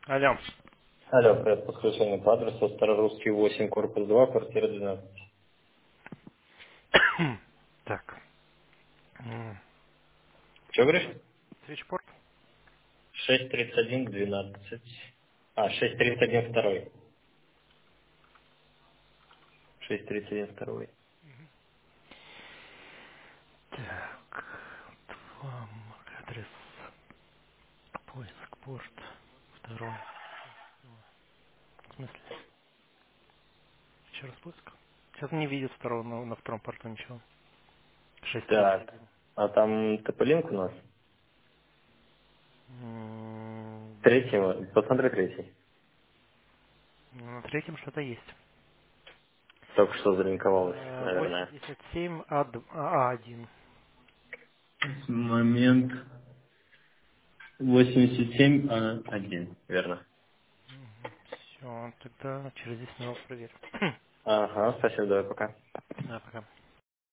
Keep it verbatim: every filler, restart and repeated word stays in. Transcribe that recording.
Алло. Алло, привет, подключение по адресу Старорусский восемь, корпус два, квартира двенадцать. Так. М, Че Что такое? говоришь? Свитчпорт? шесть тридцать один двенадцать. А, шесть тридцать один второй. шесть тридцать один второй. Так. Два адрес. Поиск порт. Второй. В смысле? Еще раз поиск. Сейчас не видит второго на, на втором порту ничего. шесть тридцать Так, один. а там тополинк у нас? М, Третьего, посмотри третий. На третьем что-то есть. Только что залинковалось, Э, наверное. восемьдесят семь А один. Момент восемьдесят семь а один, верно. Все, тогда через десять минут проверю. Ага, спасибо, давай пока. Да, пока.